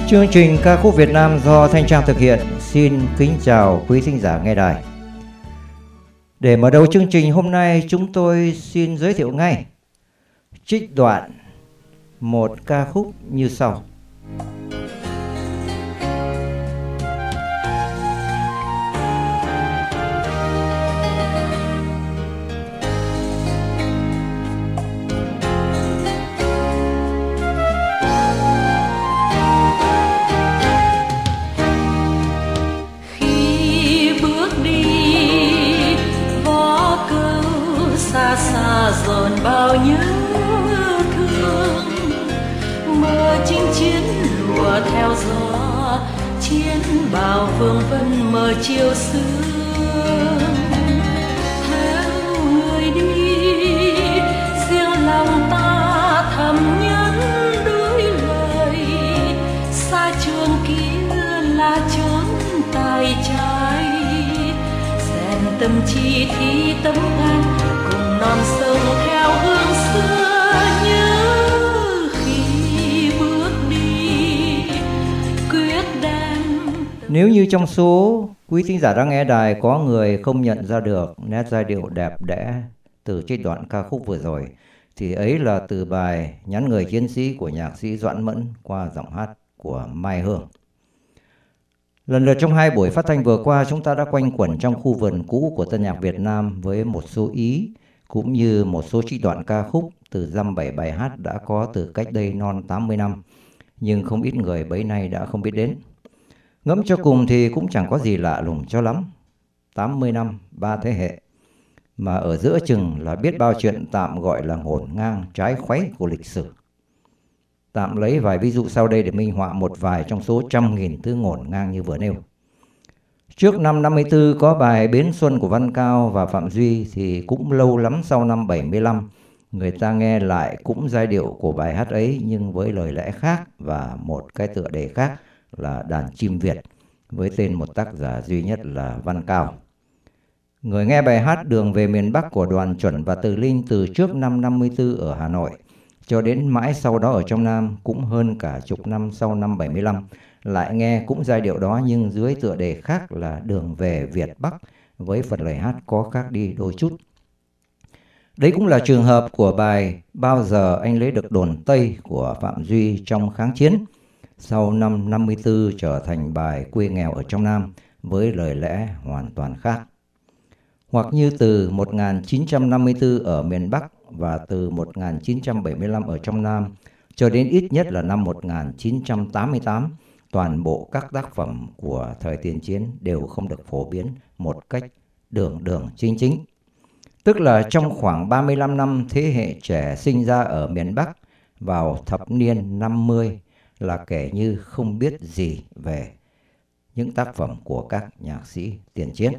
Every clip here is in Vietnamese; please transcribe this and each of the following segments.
Chương trình ca khúc Việt Nam do Thanh Trang thực hiện. Xin kính chào quý thính giả nghe đài. Để mở đầu chương trình hôm nay, chúng tôi xin giới thiệu ngay trích đoạn một ca khúc như sau. Dồn bao nhớ thương, mơ chinh chiến lùa theo gió, chiến bào phương vân mờ chiều sương. Theo người đi riêng lòng ta thầm nhắn đôi lời, xa trường kia là chốn tài trai, rèn tâm trí thi tấm gan non sông theo hương xưa, nhớ khi bước đi quyết đem. Nếu như trong số quý thính giả đang nghe đài có người không nhận ra được nét giai điệu đẹp đẽ từ trích đoạn ca khúc vừa rồi, thì ấy là từ bài Nhắn Người Chiến Sĩ của nhạc sĩ Doãn Mẫn qua giọng hát của Mai Hương. Lần lượt trong hai buổi phát thanh vừa qua, chúng ta đã quanh quẩn trong khu vườn cũ của tân nhạc Việt Nam với một số ý cũng như một số trích đoạn ca khúc từ dăm 7 bài hát đã có từ cách đây non 80 năm, nhưng không ít người bấy nay đã không biết đến. Ngẫm cho cùng thì cũng chẳng có gì lạ lùng cho lắm. 80 năm, 3 thế hệ, mà ở giữa chừng là biết bao chuyện tạm gọi là ngổn ngang trái khuấy của lịch sử. Tạm lấy vài ví dụ sau đây để minh họa một vài trong số trăm nghìn thứ ngổn ngang như vừa nêu. Trước năm 54 có bài Bến Xuân của Văn Cao và Phạm Duy, thì cũng lâu lắm sau năm 75, người ta nghe lại cũng giai điệu của bài hát ấy nhưng với lời lẽ khác và một cái tựa đề khác là Đàn Chim Việt, với tên một tác giả duy nhất là Văn Cao. Người nghe bài hát Đường Về Miền Bắc của Đoàn Chuẩn và Từ Linh từ trước năm 54 ở Hà Nội cho đến mãi sau đó ở trong Nam, cũng hơn cả chục năm sau năm 75, lại nghe cũng giai điệu đó nhưng dưới tựa đề khác là Đường Về Việt Bắc, với phần lời hát có khác đi đôi chút. Đấy cũng là trường hợp của bài Bao Giờ Anh Lấy Được Đồn Tây của Phạm Duy trong kháng chiến, sau năm 54 trở thành bài Quê Nghèo ở trong Nam với lời lẽ hoàn toàn khác. Hoặc như từ 1954 ở miền Bắc và từ 1975 ở trong Nam cho đến ít nhất là năm 1988, toàn bộ các tác phẩm của thời tiền chiến đều không được phổ biến một cách đường chính chính. Tức là trong khoảng 35 năm thế hệ trẻ sinh ra ở miền Bắc vào thập niên 50 là kể như không biết gì về những tác phẩm của các nhạc sĩ tiền chiến.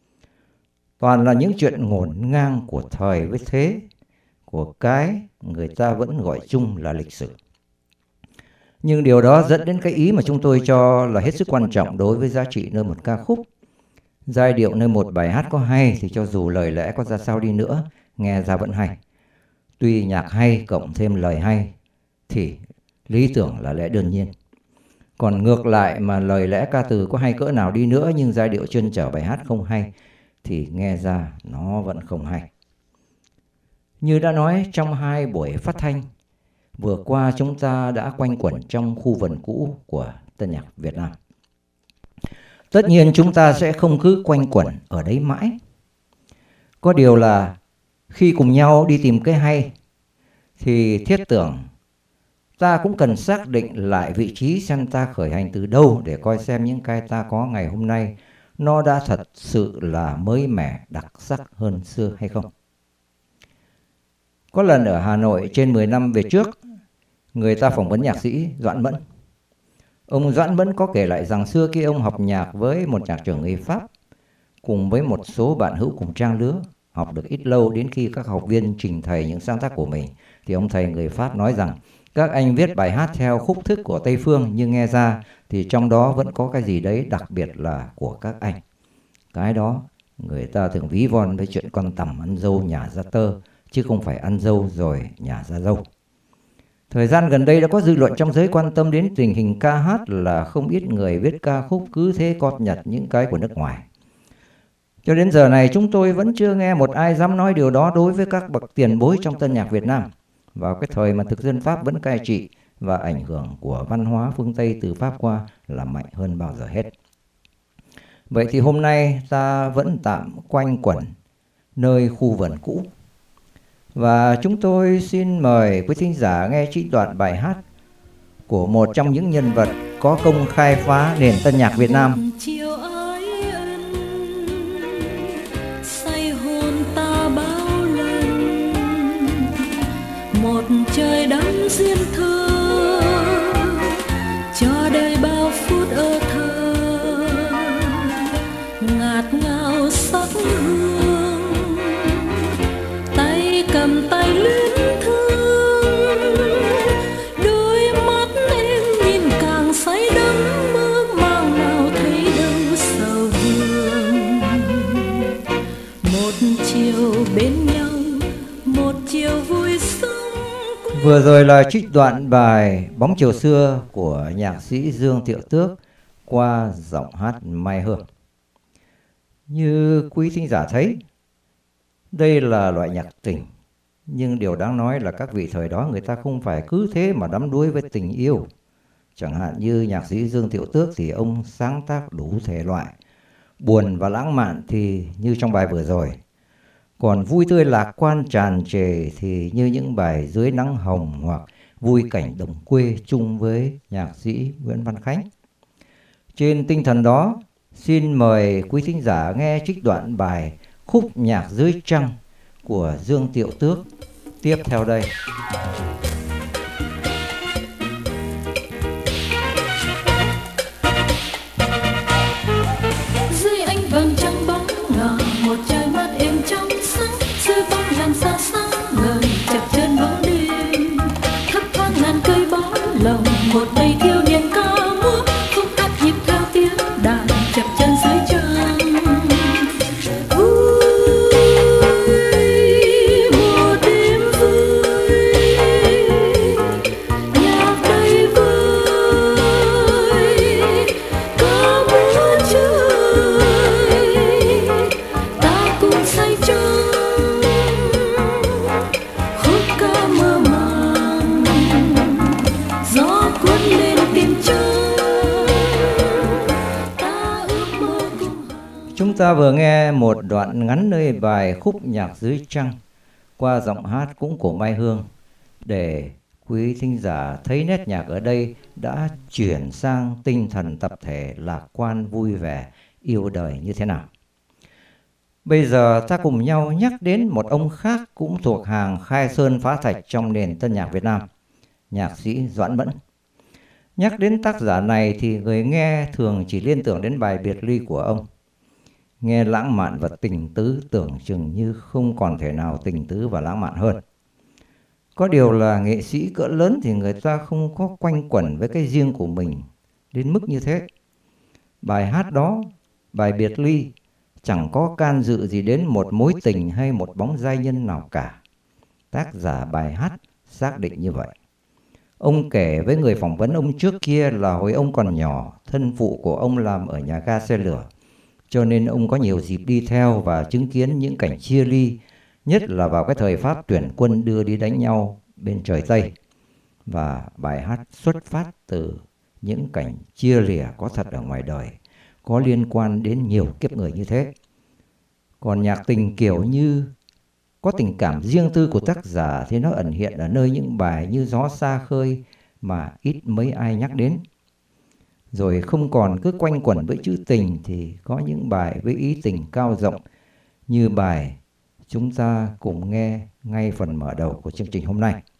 Toàn là những chuyện ngổn ngang của thời với thế, của cái người ta vẫn gọi chung là lịch sử. Nhưng điều đó dẫn đến cái ý mà chúng tôi cho là hết sức quan trọng đối với giá trị nơi một ca khúc. Giai điệu nơi một bài hát có hay thì cho dù lời lẽ có ra sao đi nữa, nghe ra vẫn hay. Tuy nhạc hay cộng thêm lời hay thì lý tưởng là lẽ đương nhiên. Còn ngược lại mà lời lẽ ca từ có hay cỡ nào đi nữa nhưng giai điệu chuyên trở bài hát không hay thì nghe ra nó vẫn không hay. Như đã nói trong hai buổi phát thanh vừa qua, chúng ta đã quanh quẩn trong khu vườn cũ của tân nhạc Việt Nam. Tất nhiên chúng ta sẽ không cứ quanh quẩn ở đấy mãi. Có điều là khi cùng nhau đi tìm cái hay thì thiết tưởng ta cũng cần xác định lại vị trí xem ta khởi hành từ đâu để coi xem những cái ta có ngày hôm nay nó đã thật sự là mới mẻ, đặc sắc hơn xưa hay không. Có lần ở Hà Nội trên 10 năm về trước, người ta phỏng vấn nhạc sĩ Doãn Mẫn. Ông Doãn Mẫn có kể lại rằng xưa khi ông học nhạc với một nhạc trưởng người Pháp, cùng với một số bạn hữu cùng trang lứa, học được ít lâu đến khi các học viên trình thầy những sáng tác của mình, thì ông thầy người Pháp nói rằng các anh viết bài hát theo khúc thức của Tây Phương nhưng nghe ra thì trong đó vẫn có cái gì đấy đặc biệt là của các anh. Cái đó người ta thường ví von với chuyện con tằm ăn dâu nhả ra tơ, chứ không phải ăn dâu rồi nhả ra dâu. Thời gian gần đây đã có dư luận trong giới quan tâm đến tình hình ca hát là không ít người viết ca khúc cứ thế cóp nhặt những cái của nước ngoài. Cho đến giờ này chúng tôi vẫn chưa nghe một ai dám nói điều đó đối với các bậc tiền bối trong tân nhạc Việt Nam vào cái thời mà thực dân Pháp vẫn cai trị và ảnh hưởng của văn hóa phương Tây từ Pháp qua là mạnh hơn bao giờ hết. Vậy thì hôm nay ta vẫn tạm quanh quẩn nơi khu vườn cũ. Và chúng tôi xin mời quý thính giả nghe trích đoạn bài hát của một trong những nhân vật có công khai phá nền tân nhạc Việt Nam. Chiều ái ân say hồn ta bao lần, một trời đắm duyên thơ cho đời bao phút ơ thơ, ngạt ngào sắc hương tay cầm tay luyến thương, đôi mắt em nhìn càng say đắm mơ màng nào thấy đâu sầu vương. Một chiều bên nhau, một chiều vui sống. Vừa rồi là trích đoạn bài Bóng chiều xưa của nhạc sĩ Dương Thiệu Tước qua giọng hát Mai Hương. Như quý thính giả thấy, đây là loại nhạc tình, nhưng điều đáng nói là các vị thời đó người ta không phải cứ thế mà đắm đuối với tình yêu. Chẳng hạn như nhạc sĩ Dương Thiệu Tước thì ông sáng tác đủ thể loại, buồn và lãng mạn thì như trong bài vừa rồi, còn vui tươi lạc quan tràn trề thì như những bài Dưới nắng hồng hoặc Vui cảnh đồng quê chung với nhạc sĩ Nguyễn Văn Khánh. Trên tinh thần đó, xin mời quý thính giả nghe trích đoạn bài Khúc nhạc dưới trăng của Dương Thiệu Tước tiếp theo đây. Dưới ánh vàng trăng bóng ngờ, một trời mát êm trong sáng, dưới bóng làm xa sáng ngời chập chân bóng đêm, thấp thoáng ngàn cây bó lồng, một bầy thiếu niên ca múa khúc hát nhịp theo tiếng đàn chập chân dưới trăng. Chúng ta vừa nghe một đoạn ngắn nơi bài Khúc nhạc dưới trăng qua giọng hát cũng của Mai Hương, để quý thính giả thấy nét nhạc ở đây đã chuyển sang tinh thần tập thể lạc quan vui vẻ yêu đời như thế nào. Bây giờ ta cùng nhau nhắc đến một ông khác cũng thuộc hàng khai sơn phá thạch trong nền tân nhạc Việt Nam, nhạc sĩ Doãn Mẫn. Nhắc đến tác giả này thì người nghe thường chỉ liên tưởng đến bài Biệt Ly của ông. Nghe lãng mạn và tình tứ tưởng chừng như không còn thể nào tình tứ và lãng mạn hơn. Có điều là nghệ sĩ cỡ lớn thì người ta không có quanh quẩn với cái riêng của mình đến mức như thế. Bài hát đó, bài Biệt Ly, chẳng có can dự gì đến một mối tình hay một bóng giai nhân nào cả. Tác giả bài hát xác định như vậy. Ông kể với người phỏng vấn ông trước kia là hồi ông còn nhỏ, thân phụ của ông làm ở nhà ga xe lửa, cho nên ông có nhiều dịp đi theo và chứng kiến những cảnh chia ly, nhất là vào cái thời Pháp tuyển quân đưa đi đánh nhau bên trời Tây. Và bài hát xuất phát từ những cảnh chia lìa có thật ở ngoài đời, có liên quan đến nhiều kiếp người như thế. Còn nhạc tình kiểu như có tình cảm riêng tư của tác giả thì nó ẩn hiện ở nơi những bài như Gió xa khơi mà ít mấy ai nhắc đến. Rồi không còn cứ quanh quẩn với chữ tình thì có những bài với ý tình cao rộng như bài chúng ta cùng nghe ngay phần mở đầu của chương trình hôm nay.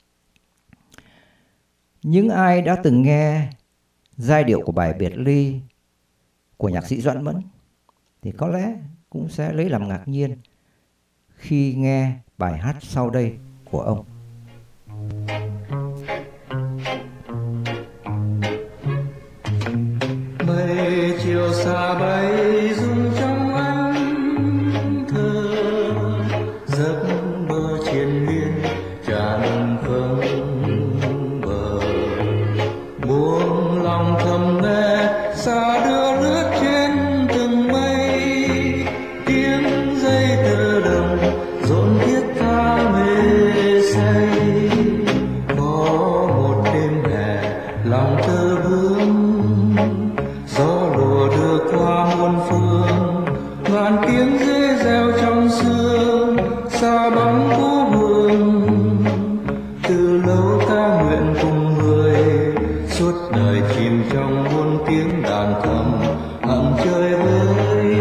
Những ai đã từng nghe giai điệu của bài Biệt Ly của nhạc sĩ Doãn Mẫn thì có lẽ cũng sẽ lấy làm ngạc nhiên khi nghe bài hát sau đây của ông. Mây chiều xa bay rung trong ánh thơ, giấc mơ triền miên tràn phương bờ. đâu ta nguyện cùng người suốt đời chìm trong muôn tiếng đàn thầm hằng chơi với.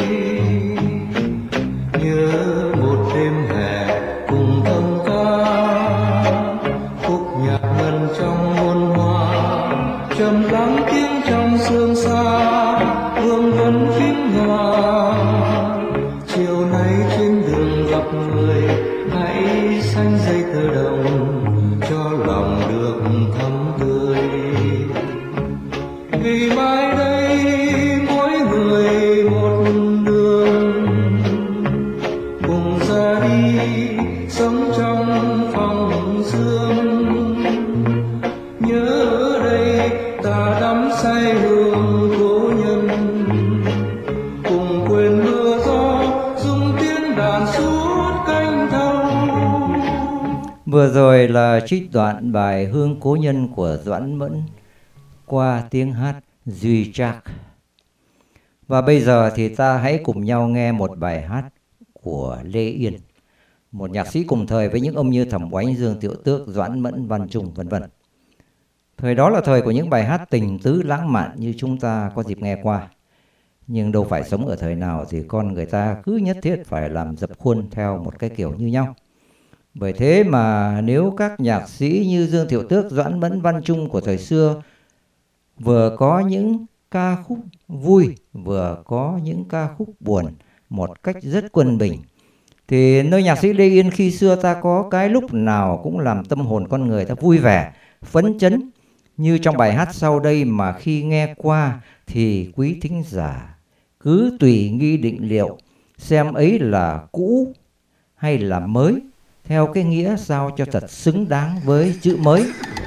Nhớ một đêm hè cùng thâm ca khúc nhạc ngân trong muôn hoa, trầm lắng tiếng trong sương xa hương vẫn phím hòa. Chiều nay trên đường gặp người hãy xanh dây tơ đồng cho lòng được thắm tươi. Vì mai đây mỗi người một đường cùng ra đi sống trong phòng sương. Nhớ ở đây ta đắm say hương cố nhân, cùng quên mưa gió rung tiếng đàn suốt cánh thâu. Vừa rồi là trích đoạn bài Hương Cố Nhân của Doãn Mẫn qua tiếng hát Duy Trác. Và bây giờ thì ta hãy cùng nhau nghe một bài hát của Lê Yên, một nhạc sĩ cùng thời với những ông như Thẩm Oánh, Dương Tiểu Tước, Doãn Mẫn, Văn Trung vân vân. Thời đó là thời của những bài hát tình tứ lãng mạn như chúng ta có dịp nghe qua. Nhưng đâu phải sống ở thời nào thì con người ta cứ nhất thiết phải làm dập khuôn theo một cái kiểu như nhau. Bởi thế mà nếu các nhạc sĩ như Dương Tiểu Tước, Doãn Mẫn, Văn Trung của thời xưa vừa có những ca khúc vui, vừa có những ca khúc buồn một cách rất quân bình, thì nơi nhạc sĩ Lê Yên khi xưa ta có cái lúc nào cũng làm tâm hồn con người ta vui vẻ, phấn chấn. Như trong bài hát sau đây mà khi nghe qua thì quý thính giả cứ tùy nghi định liệu xem ấy là cũ hay là mới, theo cái nghĩa sao cho thật xứng đáng với chữ mới.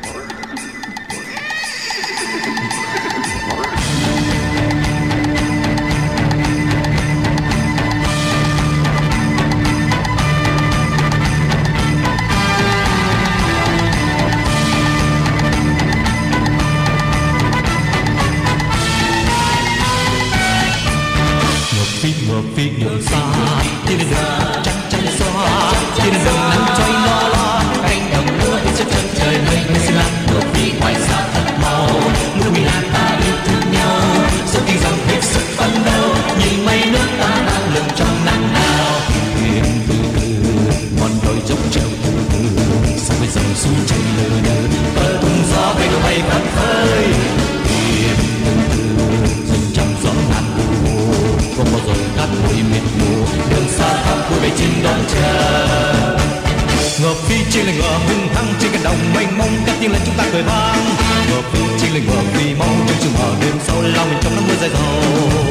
Ngược phía đường xa trên đường trắng trắng xóa, trên đường nắng trói lo lo cánh đồng lúa trên chân trời mây xanh lam. Ngược phía ngoài xa thật màu lúc mình là ta yêu thương nhau, sau khi dòng hết sức phấn đấu nhìn mây nước ta đang lừng trong nắng nào. Thuyền từ từ ngọn đồi dốc treo từ từ sao bây giờ xuống chân lờ đờ bờ thùng gió bay đôi bay phất phới. Thuyền từ từ dừng trong gió ngàn u không bao giờ cát bụi mịt mù, đường xa thăm vui về trên đón chờ. Ngờ phi trên là ngờ hung hăng trên cánh đồng mênh mông, cất tiếng lên chúng ta cười vang. Ngờ phi trên là ngờ phi mong trong sương mờ đêm sâu lao mình trong nắng mưa dài dầu.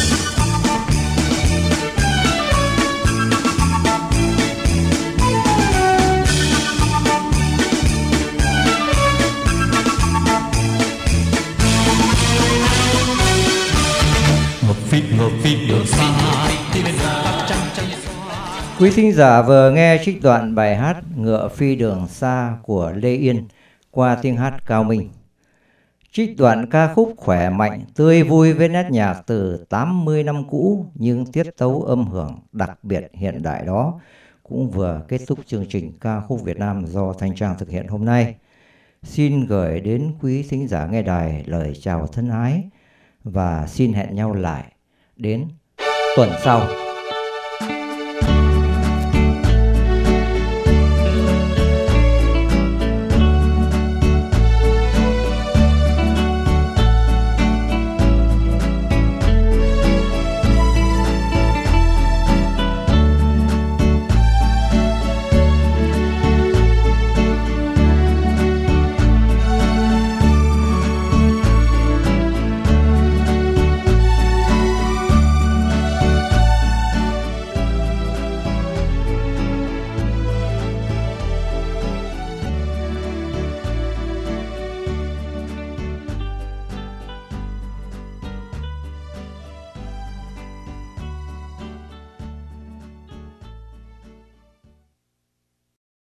Quý thính giả vừa nghe trích đoạn bài hát Ngựa Phi Đường Xa của Lê Yên qua tiếng hát Cao Minh. Trích đoạn ca khúc khỏe mạnh, tươi vui với nét nhạc từ 80 năm cũ nhưng tiết tấu âm hưởng đặc biệt hiện đại đó cũng vừa kết thúc chương trình ca khúc Việt Nam do Thanh Trang thực hiện hôm nay. Xin gửi đến quý thính giả nghe đài lời chào thân ái và xin hẹn nhau lại đến tuần sau.